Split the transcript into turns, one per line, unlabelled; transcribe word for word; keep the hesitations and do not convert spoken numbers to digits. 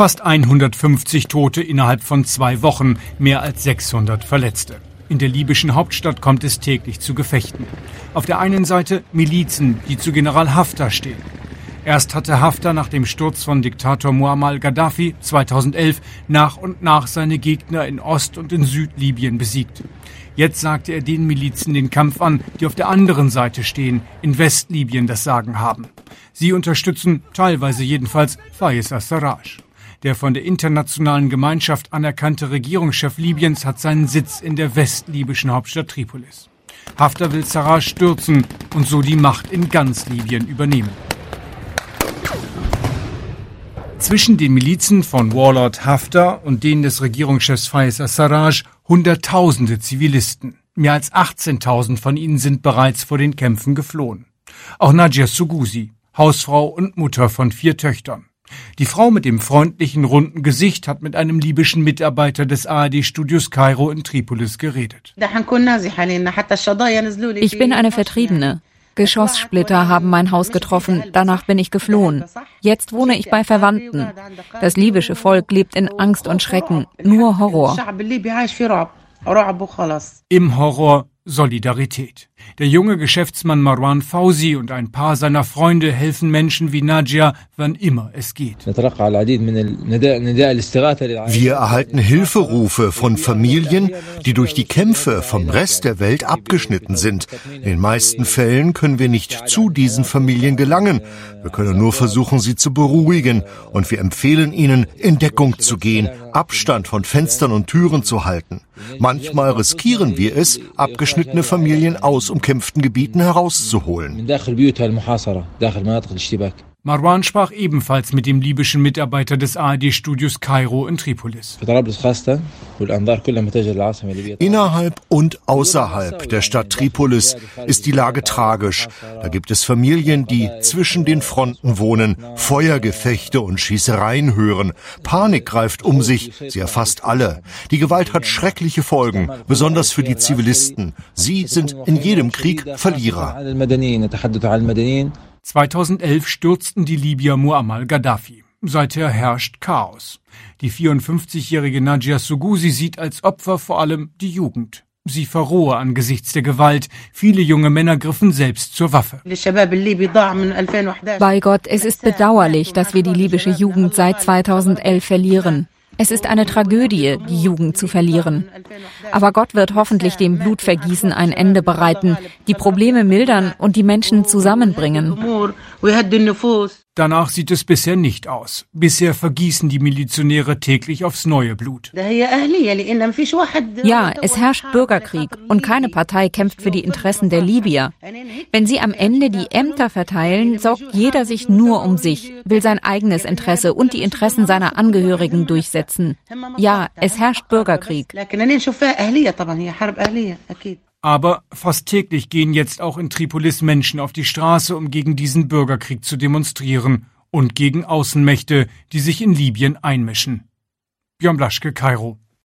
Fast hundertfünfzig Tote innerhalb von zwei Wochen, mehr als sechshundert Verletzte. In der libyschen Hauptstadt kommt es täglich zu Gefechten. Auf der einen Seite Milizen, die zu General Haftar stehen. Erst hatte Haftar nach dem Sturz von Diktator Muammar Gaddafi zweitausendelf nach und nach seine Gegner in Ost- und in Südlibyen besiegt. Jetzt sagte er den Milizen den Kampf an, die auf der anderen Seite stehen, in Westlibyen das Sagen haben. Sie unterstützen, teilweise jedenfalls, Fayez al-Sarraj. Der von der internationalen Gemeinschaft anerkannte Regierungschef Libyens hat seinen Sitz in der westlibyschen Hauptstadt Tripolis. Haftar will Sarraj stürzen und so die Macht in ganz Libyen übernehmen. Zwischen den Milizen von Warlord Haftar und denen des Regierungschefs Fayez al-Sarraj Hunderttausende Zivilisten. Mehr als achtzehntausend von ihnen sind bereits vor den Kämpfen geflohen. Auch Nadja Suguzi, Hausfrau und Mutter von vier Töchtern. Die Frau mit dem freundlichen, runden Gesicht hat mit einem libyschen Mitarbeiter des A R D-Studios Kairo in Tripolis geredet.
Ich bin eine Vertriebene. Geschosssplitter haben mein Haus getroffen, danach bin ich geflohen. Jetzt wohne ich bei Verwandten. Das libysche Volk lebt in Angst und Schrecken, nur Horror.
Im Horror Solidarität. Der junge Geschäftsmann Marwan Fauzi und ein paar seiner Freunde helfen Menschen wie Nadja, wann immer es geht.
Wir erhalten Hilferufe von Familien, die durch die Kämpfe vom Rest der Welt abgeschnitten sind. In den meisten Fällen können wir nicht zu diesen Familien gelangen. Wir können nur versuchen, sie zu beruhigen. Und wir empfehlen ihnen, in Deckung zu gehen, Abstand von Fenstern und Türen zu halten. Manchmal riskieren wir es, abgeschnittene Familien aus umkämpften Gebieten herauszuholen.
Marwan sprach ebenfalls mit dem libyschen Mitarbeiter des A R D-Studios Kairo in Tripolis.
Innerhalb und außerhalb der Stadt Tripolis ist die Lage tragisch. Da gibt es Familien, die zwischen den Fronten wohnen, Feuergefechte und Schießereien hören. Panik greift um sich, sie erfasst alle. Die Gewalt hat schreckliche Folgen, besonders für die Zivilisten. Sie sind in jedem Krieg Verlierer.
zweitausendelf stürzten die Libyer Muammar Gaddafi. Seither herrscht Chaos. Die vierundfünfzigjährige Nadja Suguzi sieht als Opfer vor allem die Jugend. Sie verrohe angesichts der Gewalt. Viele junge Männer griffen selbst zur Waffe.
Bei Gott, es ist bedauerlich, dass wir die libysche Jugend seit zweitausendelf verlieren. Es ist eine Tragödie, die Jugend zu verlieren. Aber Gott wird hoffentlich dem Blutvergießen ein Ende bereiten, die Probleme mildern und die Menschen zusammenbringen.
Danach sieht es bisher nicht aus. Bisher vergießen die Milizionäre täglich aufs neue Blut.
Ja, es herrscht Bürgerkrieg und keine Partei kämpft für die Interessen der Libyer. Wenn sie am Ende die Ämter verteilen, sorgt jeder sich nur um sich, will sein eigenes Interesse und die Interessen seiner Angehörigen durchsetzen. Ja, es herrscht Bürgerkrieg.
Aber fast täglich gehen jetzt auch in Tripolis Menschen auf die Straße, um gegen diesen Bürgerkrieg zu demonstrieren und gegen Außenmächte, die sich in Libyen einmischen. Björn Blaschke, Kairo.